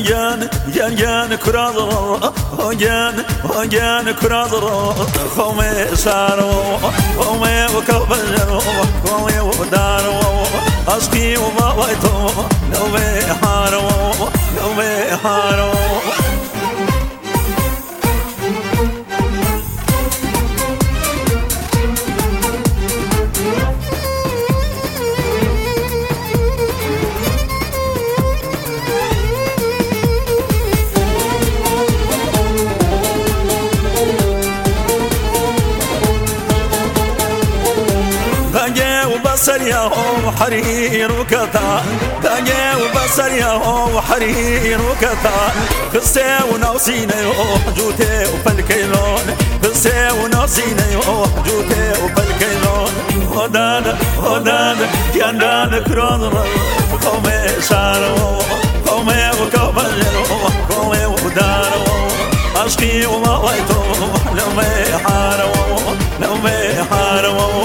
ين كرادر ين كرادر خومي سارو خومي وكبجرو خومي ودارو أشكي وباويتو لو بحارو وبصر يا هو حرير وكتان دنيا وبصر يا هو حرير وكتان قصة ونوسينا جوتي وبالكيلون قصة ونوسينا جوتي وبالكيلون هدانا يندانا كرادر قومي سارو قومي وكبجرو قومي ودارو أشكي وما ويتو لو بحارو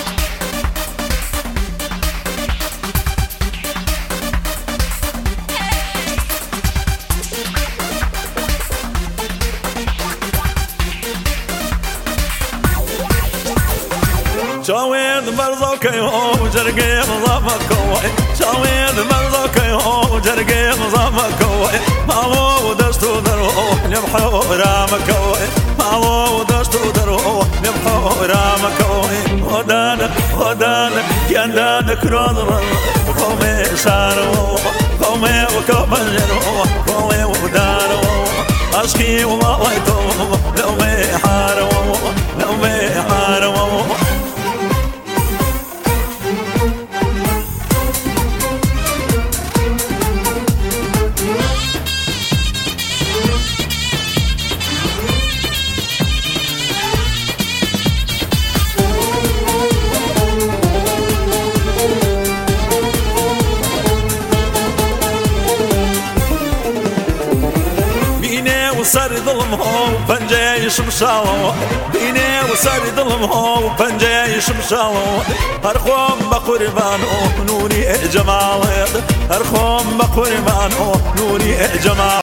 شاويد مرزوكي هو جرقي مضامكوي شاويد مرزوكي هو جرقي مضامكوي مالو ودستو دروح نبحو رامكوي مالو ودستو دروح نبحو رامكوي هدانا يندانا كرادر قومي سارو قومي وكبجرو قومي ودارو أشكي وما ويتو لو بحارو وصار ظلمهم بنجاي شمشاو بيني وصار ظلمهم بنجاي شمشاو أرخوم بقربانو نوري جمال أرخوم بقربانو نوري جمال